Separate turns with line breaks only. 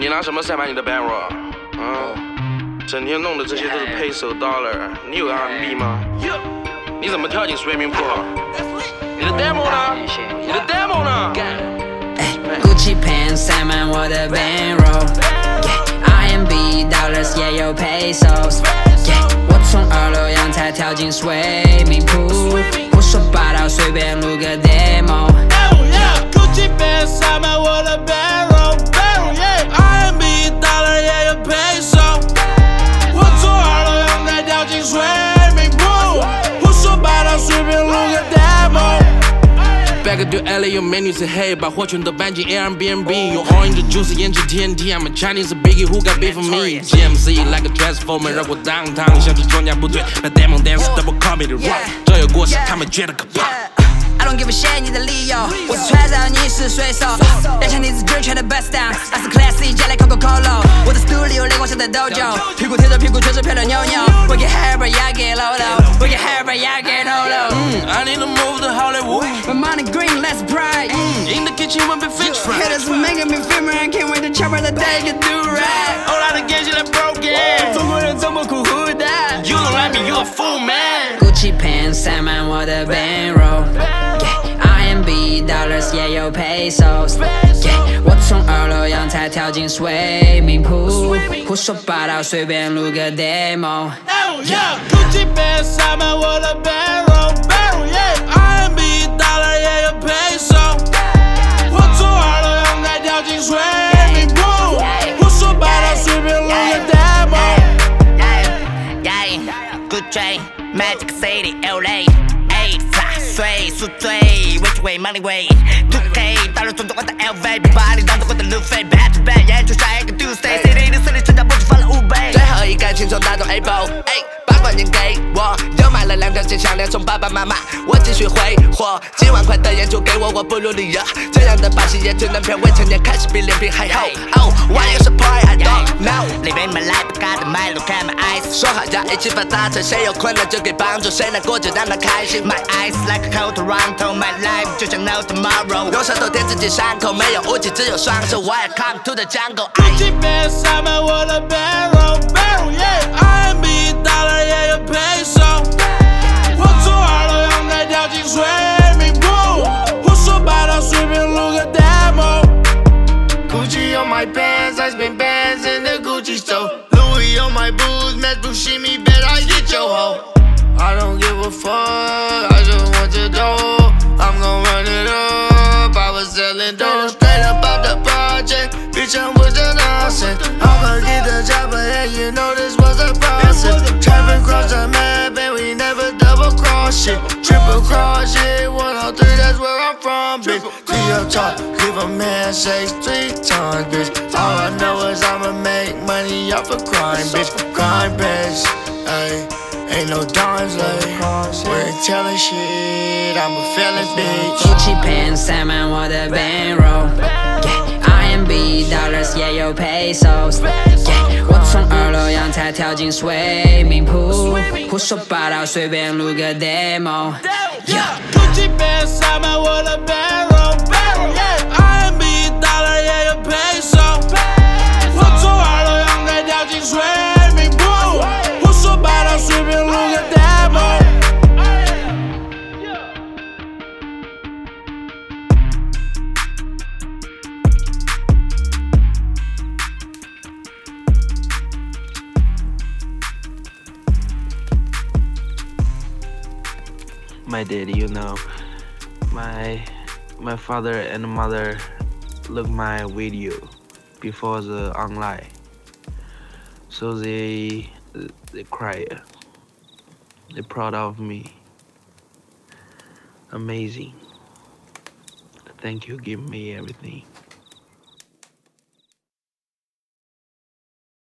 你拿什么塞满你的 bankroll？ 整天弄的这些都是 peso dollar， 你有 RMB 吗？你怎么跳进 swimming pool？ 你的 demo 呢？你的 demo 呢
？Gucci pants 塞满我的 bankroll，RMB dollars 也有 pesos。我从2楼阳台跳进 swimming pool， 胡说八道随便录个 demo。Gucci
pants 塞满我的 bankroll，RMB dollar 也有 peso。我从2楼阳台跳进 swimming pool， 胡说八道随便录个 demo。Back to LA 有美女是黑，把货全都搬进 Airbnb， 用 orange juice 研制 TNT。I'm a Chinese biggie who got beef for me。 GMC like a transformer， 绕过 downtown， 像是装甲部队。那 demon dance double call me the rock， 这有过时，他们觉得可怕。
I don't give a shit 你的理由，我是揣着你是水手，两枪你是准确的 bust down， I是 classy 加来 Coco Colo， 我的 studio 雷光像在 dojo， 屁股贴着屁股全是漂亮妞妞，我 get high but I get low low， 我 get high but I get low low。
I need to move to Hollywood，
my money green less bright，
in the kitchen when we fix fry，
haters making me feel I can't wait to chop her the day you do right，
all out of game 现在 broken，
中国人这么酷 who that，
You don't like me you a fool man。
Gucci pants 塞满我的 bankroll，RMB dollars 也有 pesos， 我从2楼阳台跳进 swimming pool， 胡说八道随便录个
demo。Gucci pants 塞满我的 bankroll，RMB dollar 也有 peso， 我从2楼阳台跳进 swimming pool， 胡说八道随便录个
demo。Gucci Magic City LA。岁宿醉 ，Which way money way？2K 到了中中我的 LV， 别把你当作我的路费 ，Back to back， 演出下一个 Tuesday，CD 的实力成长不止翻了5倍。最后一杆轻松打中 Apple， 把冠军给我，又买了2条金项链送爸爸妈妈，我继续挥霍，几万块的演出给我，我不努力呀。这样的把戏也只能骗未成年，开始比脸皮还厚。Oh， why you support I don't know？ Living my life， got the mind look at my eyes， 说好要一起发大财，谁有困难就给帮助，谁难过就让他开心。My eyes like a cold Toronto，My life 就像 no tomorrow， 用舌头舔自己伤口，没有武器只有双手。Welcome to the jungle。Gucci
pants 塞满我的 bankroll，RMB dollar 也有 peso， 我从2楼阳台跳进 swimming pool， 胡说八道随便录个 demo。Gucci on my pants， I spend bands in the Gucci store。Louis on my boots，Match Bushimi bet I get your hoe。I don't give a fuck， I just want your dough。I'm gon' run it up， I was selling dope straight up out the project。Bitch I'm with the nonsense，I'ma get the job and you know this was a process。Trapping across the map and we never double cross shit。Triple cross shit，103 that's where I'm from bitch。Be up top， give a man shakes 3 times bitch。All I know is I'ma make money off of crime bitch。Crime bitch，ayy。Ain't no dimes late， we ain't telling shit， I'm a feeling bitch。Gucci
pants 塞满我的 bankroll，RMB dollars 也有 pesos， 我从2楼阳台跳进 swimming pool， 胡说八道随便录个 demo。Gucci
pants 塞满我的 bankroll，RMB dollar 也有 peso， 我从2楼阳台跳进 swimming pool， 胡说八道随便录个
My daddy, you know, my father and mother look my video before the online, so they cry. They're proud of me. Amazing. Thank you, give me everything.